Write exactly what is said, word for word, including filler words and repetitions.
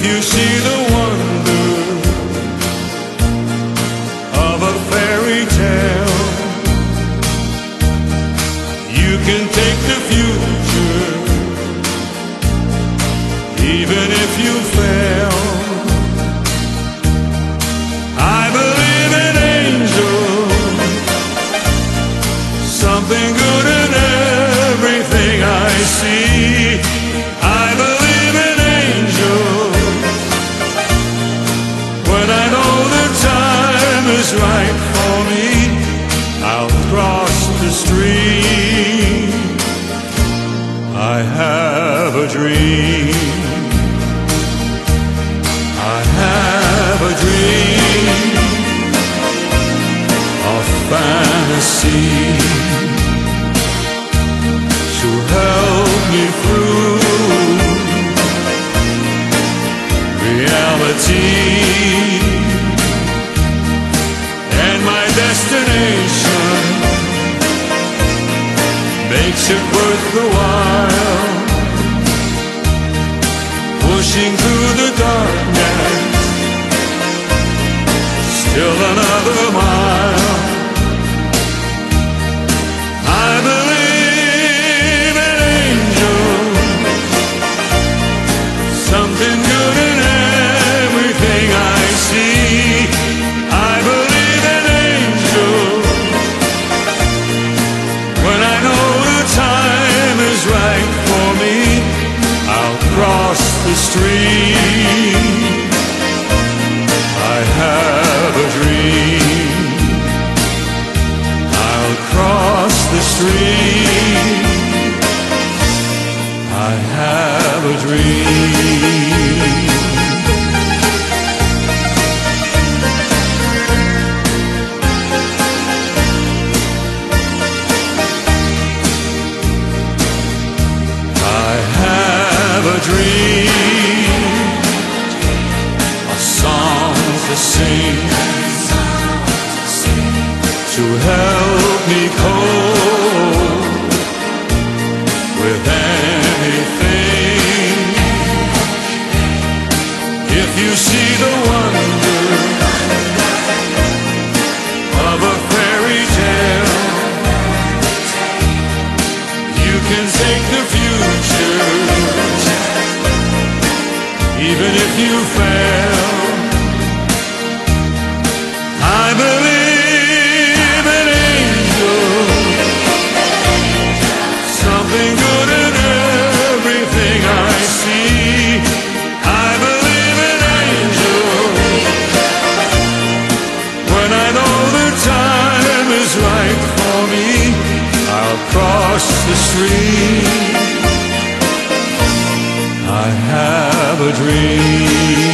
you see the wonder of a fairy tale, you can take the future, even if you fail. I believe in angels, something good in everything I see. I believe in angels when I know the time is right for me. I'll cross the stream. I have a dream. I have a dream of fantasy to help me through reality, and my destination makes it worth the while, pushing through the darkness, still another mile. I believe in angels, something good in everything I see. I believe in angels when I know the time is right for me. I'll cross the stream. I have a dream. I'll cross the stream. I have a dream. I have a dream, a song to sing, to help me cope with anything. If you see the wonder of a fairy tale, you can take the future, even if you fail. I believe in angels, something good in everything I see. I believe in angels when I know the time is right for me. I'll cross the street. I have a dream.